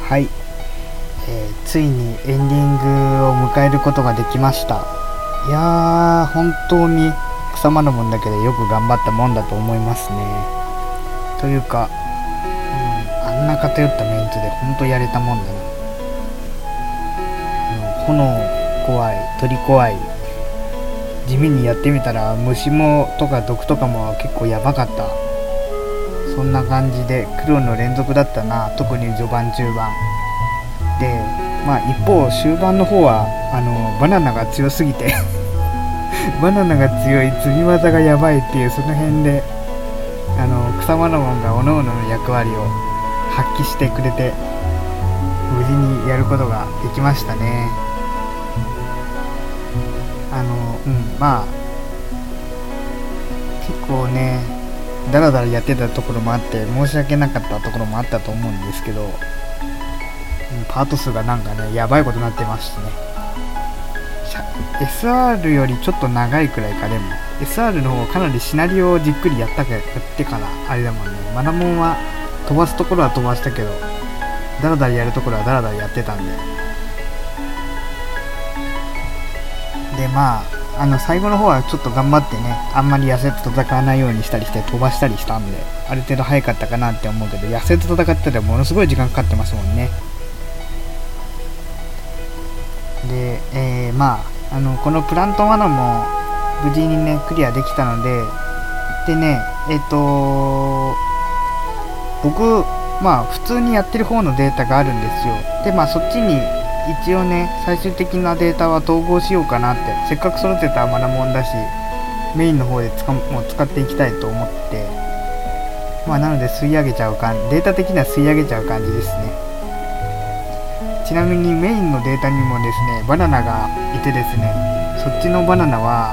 はい、ついにエンディングを迎えることができました。いやー、本当に草間のもんだけでよく頑張ったもんだと思いますね。というか、あんな偏ったメンツで本当やれたもんだな。炎怖い、鳥怖い、地味にやってみたら虫もとか毒とかも結構やばかった。そんな感じで苦労の連続だったな、特に序盤中盤で。一方終盤の方はバナナが強すぎてバナナが強い、積み技がやばいっていう、その辺で草間の門が各々の役割を発揮してくれて無事にやることができましたね。結構ねだらだらやってたところもあって申し訳なかったところもあったと思うんですけど、パート数がなんかねやばいことになってましてね。SR よりちょっと長いくらいか。でも SR の方かなりシナリオをじっくりやってからあれだもんね。マナモンは飛ばすところは飛ばしたけどダラダラやるところはダラダラやってたんで。で最後の方はちょっと頑張ってね、あんまり痩せと戦わないようにしたりして飛ばしたりしたんで、ある程度早かったかなって思うけど、痩せと戦ってたらものすごい時間かかってますもんね。で、このプラントマナも無事にねクリアできたので、でね僕普通にやってる方のデータがあるんですよ。でそっちに一応ね最終的なデータは統合しようかなって。せっかく揃ってたマナモンだしメインの方でもう使っていきたいと思って、なので吸い上げちゃうデータ的には吸い上げちゃう感じですね。ちなみにメインのデータにもですねバナナがいてですね、そっちのバナナは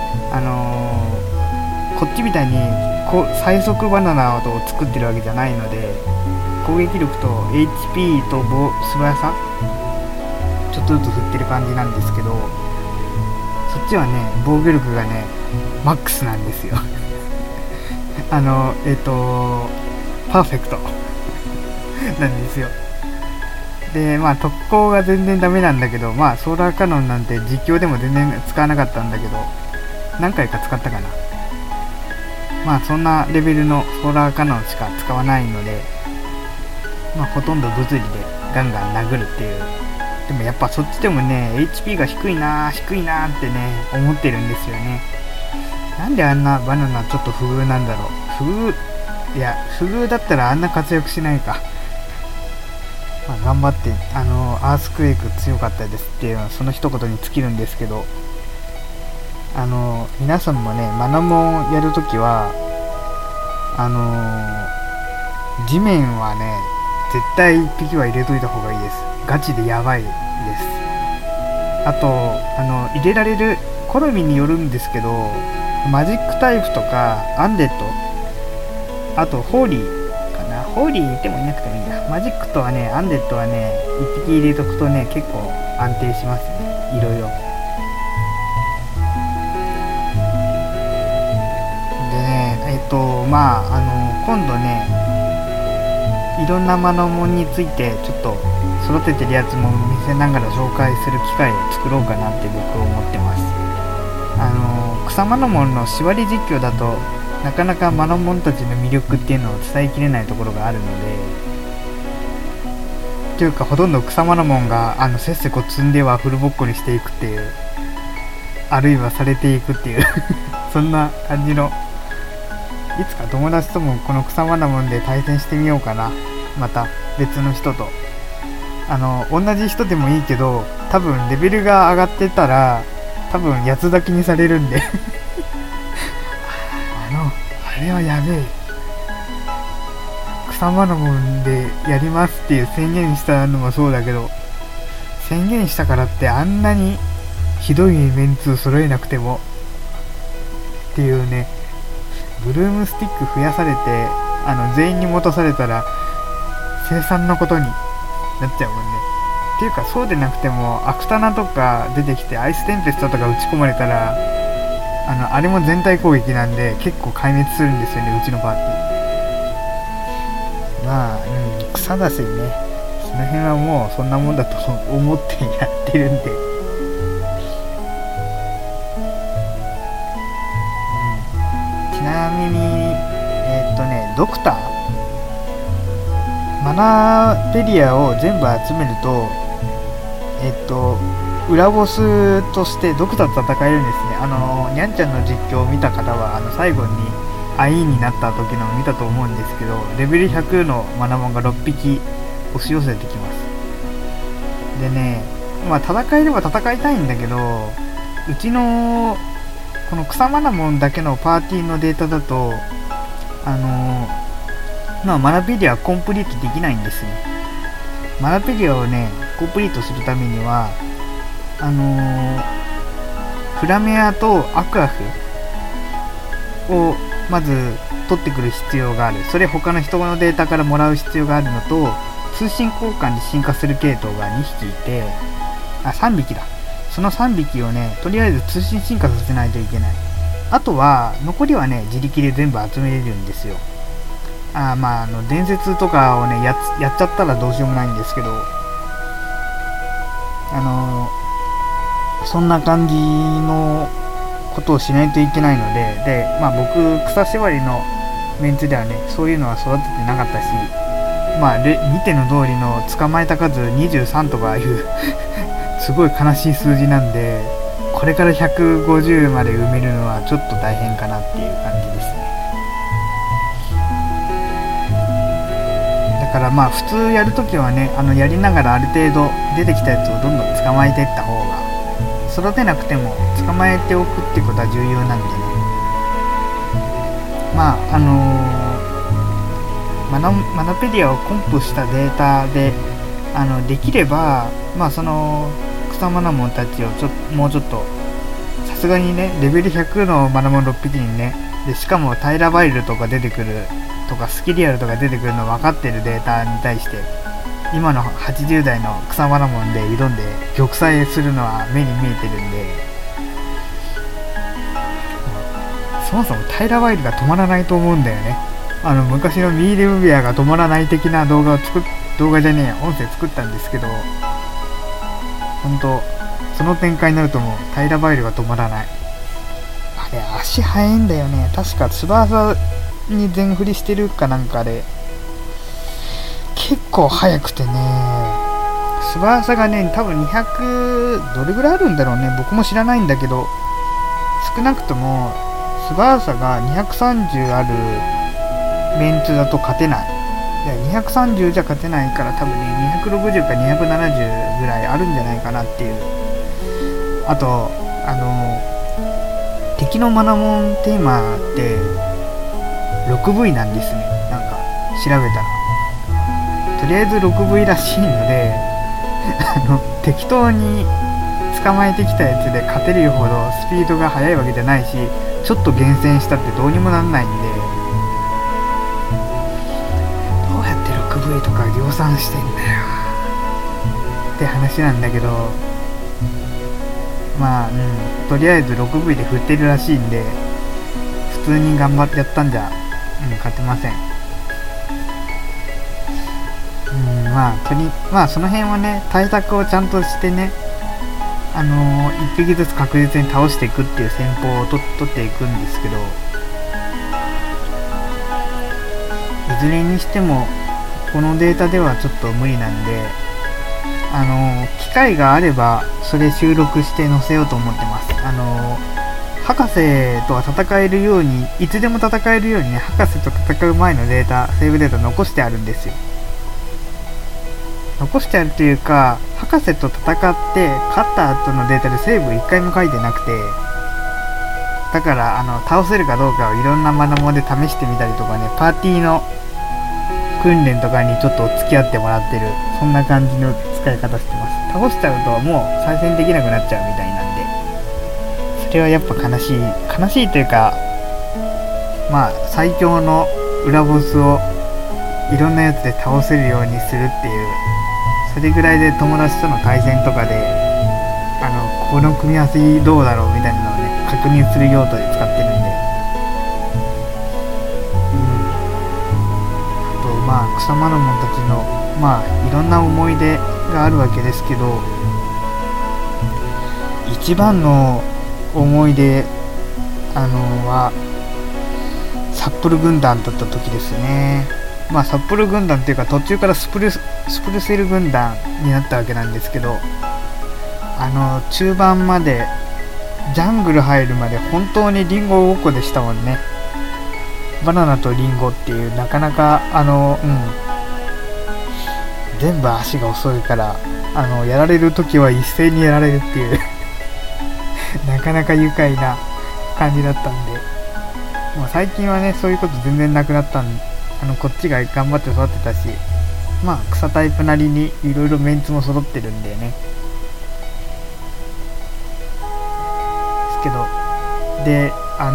こっちみたいに最速バナナを作ってるわけじゃないので、攻撃力と HP と素早さちょっとずつ振ってる感じなんですけど、そっちはね防御力がねマックスなんですよパーフェクトなんですよ。で特攻が全然ダメなんだけど、ソーラーカノンなんて実況でも全然使わなかったんだけど何回か使ったかな。そんなレベルのソーラーカノンしか使わないので、ほとんど物理でガンガン殴るっていう。でもやっぱそっちでもね HP が低いなってね思ってるんですよね。なんであんなバナナちょっと不遇なんだろう。不遇だったらあんな活躍しないか。頑張ってアースクエイク強かったですっていうのはその一言に尽きるんですけど、皆さんもねマナモンやるときは地面はね絶対1匹は入れといた方がいいです。ガチでやばいです。あと入れられる好みによるんですけど、マジックタイプとかアンデッド、あとホーリーかな。ホーリーいてもいなくてもいいな。マジックとはねアンデッドはね1匹入れとくとね結構安定しますね。いろいろでね今度ねいろんなマナモンについてちょっと育ててるやつも見せながら紹介する機会を作ろうかなって僕は思ってます。草マナモンの縛り実況だとなかなかマナモンたちの魅力っていうのを伝えきれないところがあるので、というかほとんど草マナモンがせっせこ積んではフルボッコにしていくっていう、あるいはされていくっていうそんな感じの。いつか友達ともこの草マナモンで対戦してみようかな。また別の人と同じ人でもいいけど、多分レベルが上がってたら多分八つ咲きにされるんであれはやべえ、草マナモンでやりますっていう宣言したのもそうだけど、宣言したからってあんなにひどいメンツ揃えなくてもっていうね。ブルームスティック増やされて全員に持たされたら凄惨なことになっちゃうもんね。っていうかそうでなくてもアクタナとか出てきてアイステンペストとか打ち込まれたらあれも全体攻撃なんで結構壊滅するんですよね、うちのパーティー。草だしね、 その辺はもうそんなもんだと思ってやってるんで、ちなみにドクターマナペリアを全部集めると裏ボスとしてドクターと戦えるんですね。にゃんちゃんの実況を見た方は最後にアイーンになった時のを見たと思うんですけど、レベル100のマナモンが6匹押し寄せてきます。でね、戦えれば戦いたいんだけど、うちのこの草マナモンだけのパーティーのデータだとマナペリアコンプリートできないんですね。マナペリアをねコンプリートするためにはフラメアとアクアフをまず取ってくる必要がある。それ他の人のデータからもらう必要があるのと、通信交換で進化する系統が2匹いて、3匹だ。その3匹をねとりあえず通信進化させないといけない。あとは残りはね自力で全部集めれるんですよ。伝説とかをねやっちゃったらどうしようもないんですけど、そんな感じのことをしないといけないので、僕草縛りのメンツではねそういうのは育ててなかったし、見ての通りの捕まえた数23とかいうすごい悲しい数字なんで、これから150まで埋めるのはちょっと大変かなっていう感じですね。だから普通やるときはねやりながらある程度出てきたやつをどんどん捕まえていった方が、育てなくても捕まえておくってことは重要なんでね。マナペディアをコンプしたデータでできればその草マナモンたちをもうちょっとさすがにねレベル100のマナモン6匹にね、でしかもタイラバイルとか出てくるとかスキリアルとか出てくるの分かってるデータに対して今の80代の草マナモンで挑んで玉砕するのは目に見えてるんで、そもそもタイラバイルが止まらないと思うんだよね。昔のミーレムベアが止まらない的な動画じゃねえ音声作ったんですけど、本当その展開になるともうタイラバイルが止まらない。あれ足速いんだよね。確か翼に全振りしてるかなんかで結構速くてね、翼がね多分200どれぐらいあるんだろうね、僕も知らないんだけど、少なくとも翼が230あるメンツだと勝てない。230じゃ勝てないから多分ね260か270ぐらいあるんじゃないかなっていう。あと敵のマナモンテーマって 6V なんですね。なんか調べたらとりあえず 6V らしいので適当に捕まえてきたやつで勝てるほどスピードが速いわけじゃないし、ちょっと厳選したってどうにもなんないんで、どうやって 6V とか量産してんだよって話なんだけど、とりあえず 6V で振ってるらしいんで、普通に頑張ってやったんじゃ、勝てません。その辺はね対策をちゃんとしてね、1匹ずつ確実に倒していくっていう戦法を取っていくんですけど、いずれにしてもこのデータではちょっと無理なんで、機会があればそれ収録して載せようと思ってます。博士とは戦えるように、いつでも戦えるようにね、博士と戦う前のデータ、セーブデータ残してあるんですよ。残してあるというか、博士と戦って勝った後のデータでセーブ1回も書いてなくて、だから倒せるかどうかをいろんなマナモンで試してみたりとかね、パーティーの訓練とかにちょっと付き合ってもらってる、そんな感じの使い方してます。倒しちゃうともう再戦できなくなっちゃうみたいなんで、それはやっぱ悲しいというか、最強の裏ボスをいろんなやつで倒せるようにするっていう、それぐらいで友達との対戦とかでこの組み合わせどうだろうみたいなのをね確認する用途で使ってるんで、あと草マナモンたちのいろんな思い出があるわけですけど、一番の思い出は札幌軍団だった時ですね。札幌軍団っていうか途中からスプルセル軍団になったわけなんですけど、中盤までジャングル入るまで本当にリンゴごっこでしたもんね。バナナとリンゴっていう、なかなか全部足が遅いからやられるときは一斉にやられるっていうなかなか愉快な感じだったんで、もう最近はねそういうこと全然なくなったんで、こっちが頑張って育てたし、草タイプなりにいろいろメンツも揃ってるんでね。ですけど、で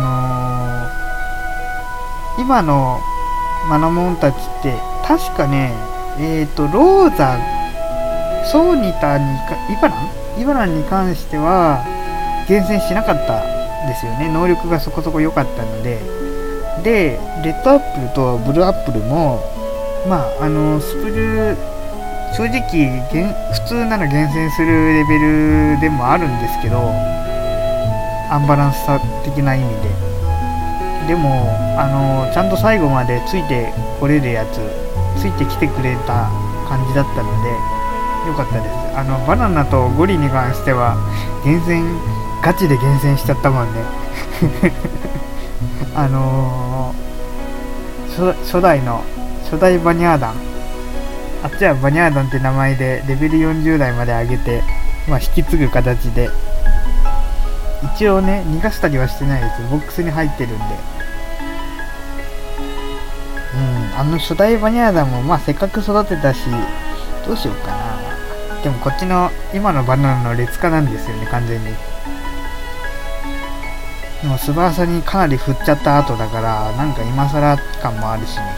今のマナモンたちって確かね、ローザ、ソーニタにイバランに関しては厳選しなかったですよね。能力がそこそこ良かったので。で、レッドアップルとブルーアップルもスプル正直普通なら厳選するレベルでもあるんですけど、アンバランスさ的な意味でもちゃんと最後までついてこれるやつ、ついてきてくれた感じだったので良かったです。バナナとゴリに関してはガチで厳選しちゃったもんね初代バニャーダン、あっちはバニャーダンって名前でレベル40代まで上げて、引き継ぐ形で一応ね逃がしたりはしてないです。ボックスに入ってるんで、初代バニャーダンもせっかく育てたし、どうしようかな。でもこっちの今のバナナの劣化なんですよね、完全に。でもスバーサにかなり振っちゃった後だから、なんか今更感もあるしね。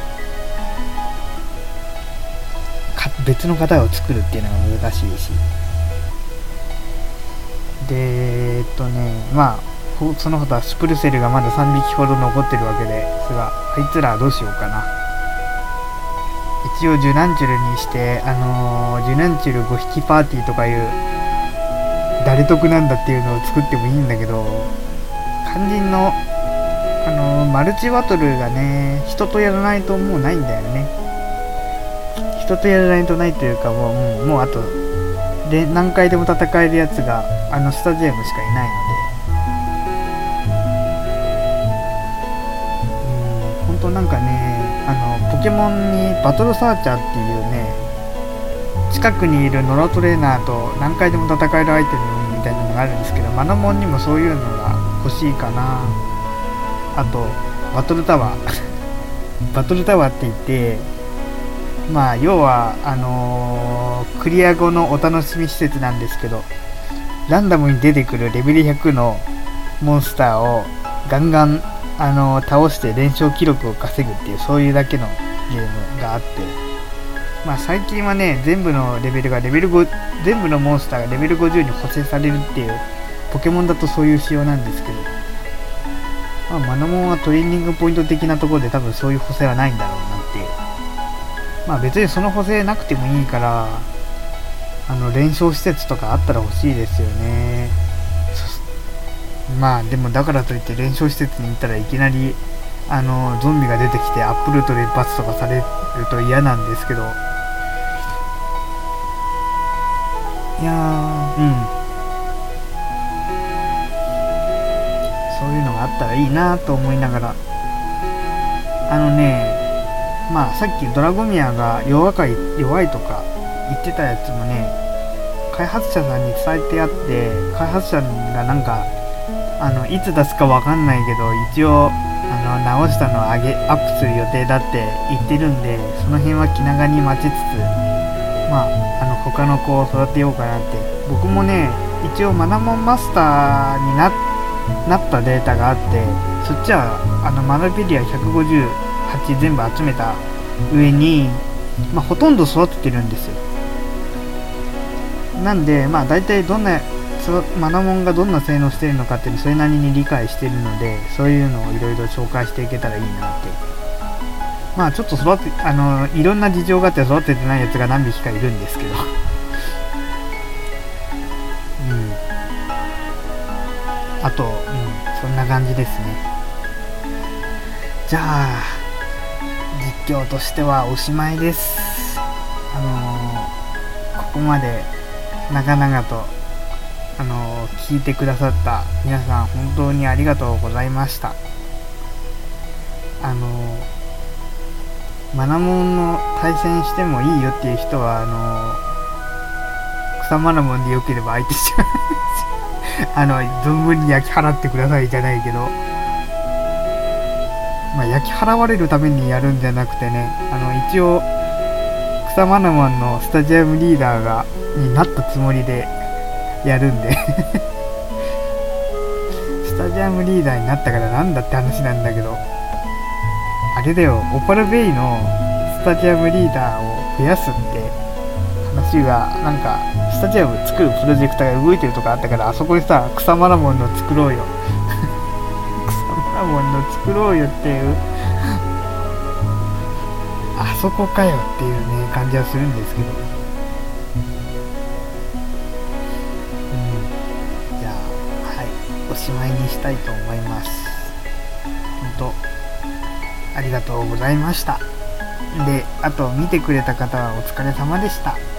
別の型を作るっていうのが難しいし。でその他スプルセルがまだ3匹ほど残ってるわけですが、あいつらどうしようかな。一応ジュナンチュルにして、ジュナンチュル5匹パーティーとかいう誰得なんだっていうのを作ってもいいんだけど、肝心のマルチバトルがね、人とやらないともうないんだよね。人とやらないとないというか、もうあとで何回でも戦えるやつがスタジアムしかいないので、本当なんかね、ポケモンにバトルサーチャーっていうね、近くにいるノラトレーナーと何回でも戦えるアイテムみたいなのがあるんですけど、マナモンにもそういうのが欲しいかな。あとバトルタワーバトルタワーって言って、要はクリア後のお楽しみ施設なんですけど、ランダムに出てくるレベル100のモンスターをガンガン倒して連勝記録を稼ぐっていう、そういうだけのゲームがあって、最近はね、全部のレベルが全部のモンスターがレベル50に補正されるっていう、ポケモンだとそういう仕様なんですけど、マナモンはトレーニングポイント的なところで多分そういう補正はないんだろうなっていう。別にその補正なくてもいいから、連勝施設とかあったら欲しいですよね。でもだからといって連勝施設に行ったらいきなりゾンビが出てきてアップルートで罰とかされると嫌なんですけど、いやそういうのがあったらいいなと思いながら、さっきドラゴミアが弱いとか言ってたやつもね、開発者さんに伝えてあって、開発者がなんかいつ出すかわかんないけど、一応直したのをアップする予定だって言ってるんで、その辺は気長に待ちつつ、他の子を育てようかなって。僕もね、一応マナモンマスターになったデータがあって、そっちはマナペディア158全部集めた上に、ほとんど育ててるんですよ。なんで大体マナモンがどんな性能してるのかっていうのをそれなりに理解してるので、そういうのをいろいろ紹介していけたらいいなってまあちょっと育ていろんな事情があって育ててないやつが何匹かいるんですけどあと、そんな感じですね。じゃあ実況としてはおしまいです。ここまで長々と聞いてくださった皆さん本当にありがとうございました。マナモンの対戦してもいいよっていう人は草マナモンでよければ相手しちゃ存分に焼き払ってくださいじゃないけど、焼き払われるためにやるんじゃなくてね、一応草マナモンのスタジアムリーダーになったつもりでやるんでスタジアムリーダーになったからなんだって話なんだけど、あれだよ、オパルベイのスタジアムリーダーを増やすって話がなんかスタジアム作るプロジェクターが動いてるとかあったから、あそこにさ草マナモンの作ろうよ草マナモンの作ろうよっていうあそこかよっていうね感じはするんですけど、じゃあはいおしまいにしたいと思います。本当ありがとうございました。で、あと見てくれた方はお疲れ様でした。